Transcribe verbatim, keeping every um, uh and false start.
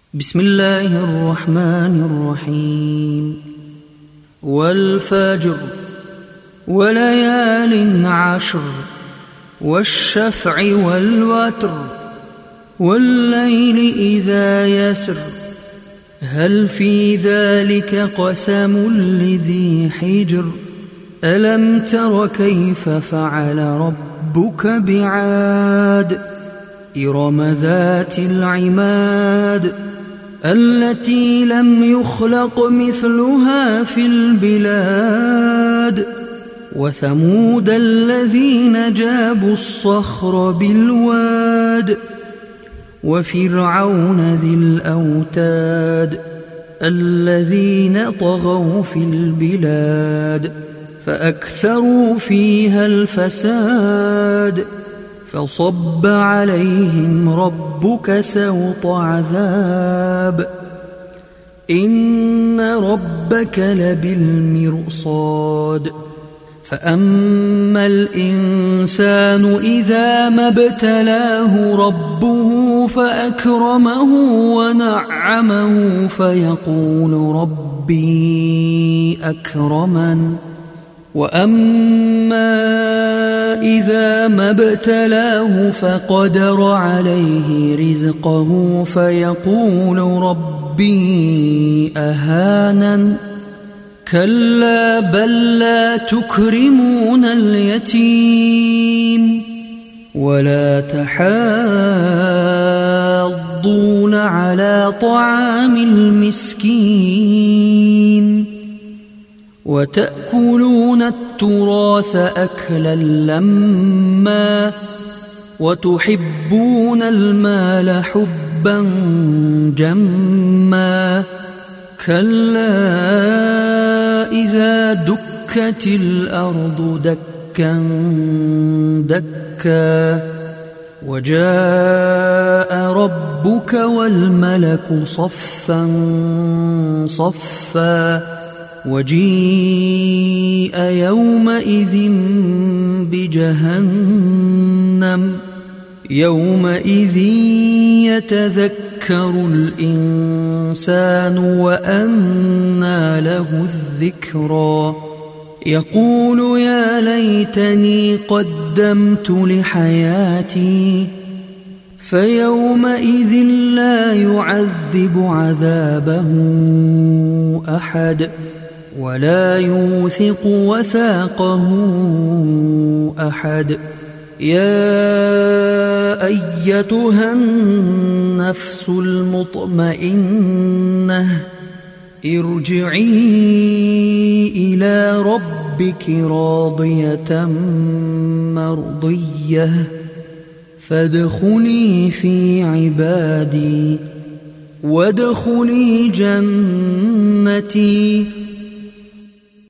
بسم الله الرحمن الرحيم. والفجر وليال عشر والشفع والوتر والليل إذا يسر هل في ذلك قسم لذي حجر ألم تر كيف فعل ربك بعاد إرم ذات العماد التي لم يخلق مثلها في البلاد وثمود الذين جابوا الصخر بالواد وفرعون ذي الأوتاد الذين طغوا في البلاد فأكثروا فيها الفساد فصب عليهم ربك سوط عذاب إن ربك لبالمرصاد فأما الإنسان إذا ما ابتلاه ربه فأكرمه ونعمه فيقول ربي أكرمن وأما إذا ما ابتلاه فقدر عليه رزقه فيقول ربي أهانن كلا بل لا تكرمون اليتيم ولا تحاضون على طعام المسكين وتأكلون التراث أكلا لما وتحبون المال حبا جما كلا إذا دكت الأرض دكا دكا وجاء ربك والملك صفا صفا وجيء يومئذ بجهنم يومئذ يتذكر الإنسان وأنى له الذكرى يقول يا ليتني قدمت لحياتي فيومئذ لا يعذب عذابه أحد ولا يوثق وثاقه أحد يا أيتها النفس المطمئنة ارجعي إلى ربك راضية مرضية فادخلي في عبادي وادخلي جنتي